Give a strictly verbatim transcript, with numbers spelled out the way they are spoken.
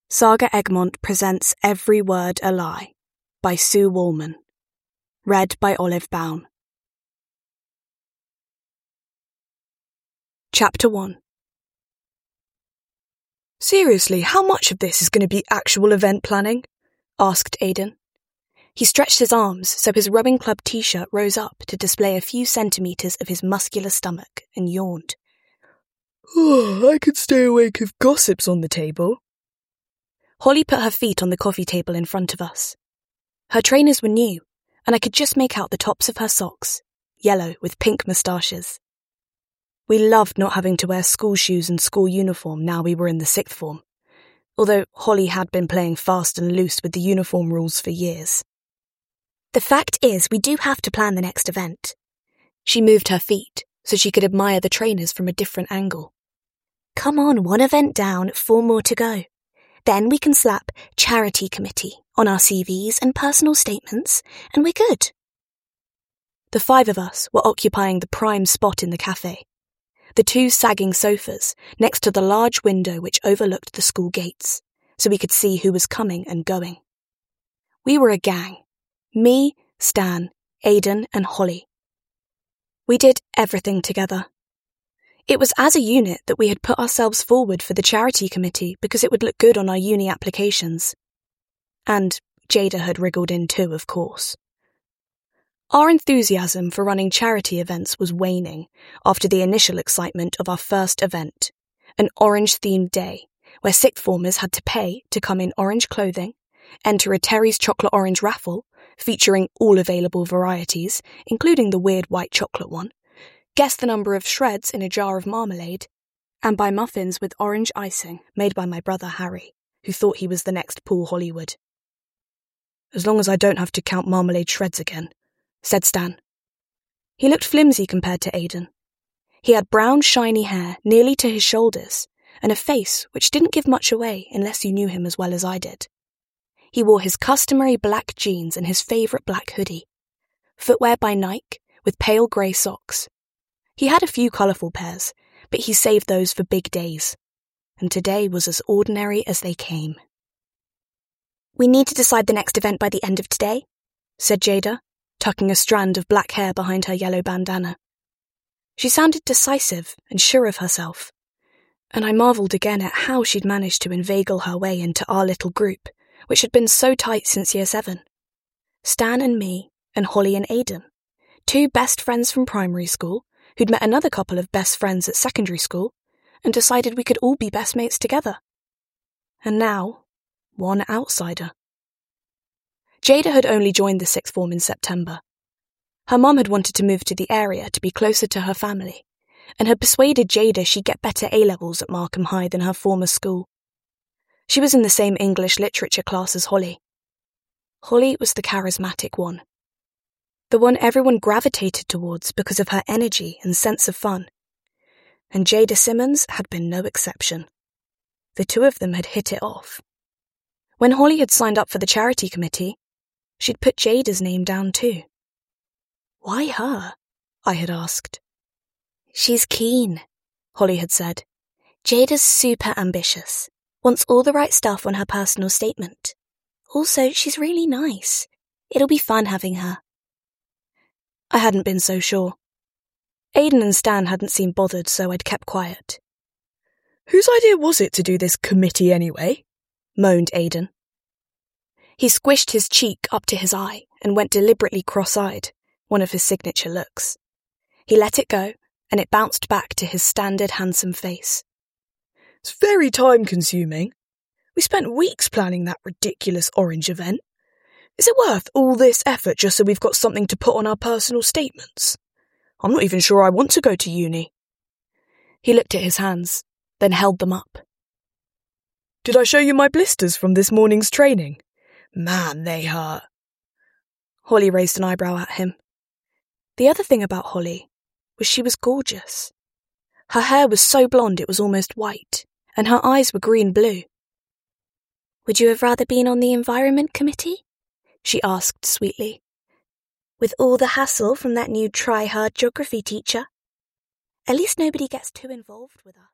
Saga Egmont presents Every Word a Lie by Sue Wallman. Read by Olive Baum. Chapter one. Seriously, how much of this is going to be actual event planning? Asked Aidan. He stretched his arms so his rowing club t-shirt rose up to display a few centimetres of his muscular stomach and yawned. Oh, I could stay awake if gossip's on the table. Holly put her feet on the coffee table in front of us. Her trainers were new, and I could just make out the tops of her socks, yellow with pink moustaches. We loved not having to wear school shoes and school uniform now we were in the sixth form, although Holly had been playing fast and loose with the uniform rules for years. The fact is, we do have to plan the next event. She moved her feet so she could admire the trainers from a different angle. Come on, one event down, four more to go. Then we can slap charity committee on our C Vs and personal statements, and we're good. The five of us were occupying the prime spot in the cafe, the two sagging sofas next to the large window which overlooked the school gates, so we could see who was coming and going. We were a gang. Me, Stan, Aidan, and Holly. We did everything together. It was as a unit that we had put ourselves forward for the charity committee because it would look good on our uni applications. And Jada had wriggled in too, of course. Our enthusiasm for running charity events was waning after the initial excitement of our first event, an orange-themed day where sixth formers had to pay to come in orange clothing, enter a Terry's chocolate orange raffle featuring all available varieties, including the weird white chocolate one, guess the number of shreds in a jar of marmalade, and buy muffins with orange icing made by my brother Harry, who thought he was the next Paul Hollywood. As long as I don't have to count marmalade shreds again, said Stan. He looked flimsy compared to Aidan. He had brown shiny hair nearly to his shoulders, and a face which didn't give much away unless you knew him as well as I did. He wore his customary black jeans and his favourite black hoodie, footwear by Nike with pale grey socks. He had a few colourful pairs, but he saved those for big days, and today was as ordinary as they came. We need to decide the next event by the end of today, said Jada, tucking a strand of black hair behind her yellow bandana. She sounded decisive and sure of herself, and I marvelled again at how she'd managed to inveigle her way into our little group, which had been so tight since year seven. Stan and me, and Holly and Aidan, two best friends from primary school, who'd met another couple of best friends at secondary school, and decided we could all be best mates together. And now, one outsider. Jada had only joined the sixth form in September. Her mum had wanted to move to the area to be closer to her family, and had persuaded Jada she'd get better A-levels at Markham High than her former school. She was in the same English literature class as Holly. Holly was the charismatic one. The one everyone gravitated towards because of her energy and sense of fun. And Jada Simmons had been no exception. The two of them had hit it off. When Holly had signed up for the charity committee, she'd put Jada's name down too. Why her? I had asked. She's keen, Holly had said. Jada's super ambitious, wants all the right stuff on her personal statement. Also, she's really nice. It'll be fun having her. I hadn't been so sure. Aidan and Stan hadn't seemed bothered, so I'd kept quiet. Whose idea was it to do this committee anyway? Moaned Aidan. He squished his cheek up to his eye and went deliberately cross-eyed, one of his signature looks. He let it go, and it bounced back to his standard handsome face. It's very time-consuming. We spent weeks planning that ridiculous orange event. Is it worth all this effort just so we've got something to put on our personal statements? I'm not even sure I want to go to uni. He looked at his hands, then held them up. Did I show you my blisters from this morning's training? Man, they hurt. Holly raised an eyebrow at him. The other thing about Holly was she was gorgeous. Her hair was so blonde it was almost white, and her eyes were green-blue. Would you have rather been on the environment committee? She asked sweetly. With all the hassle from that new try-hard geography teacher. At least nobody gets too involved with us.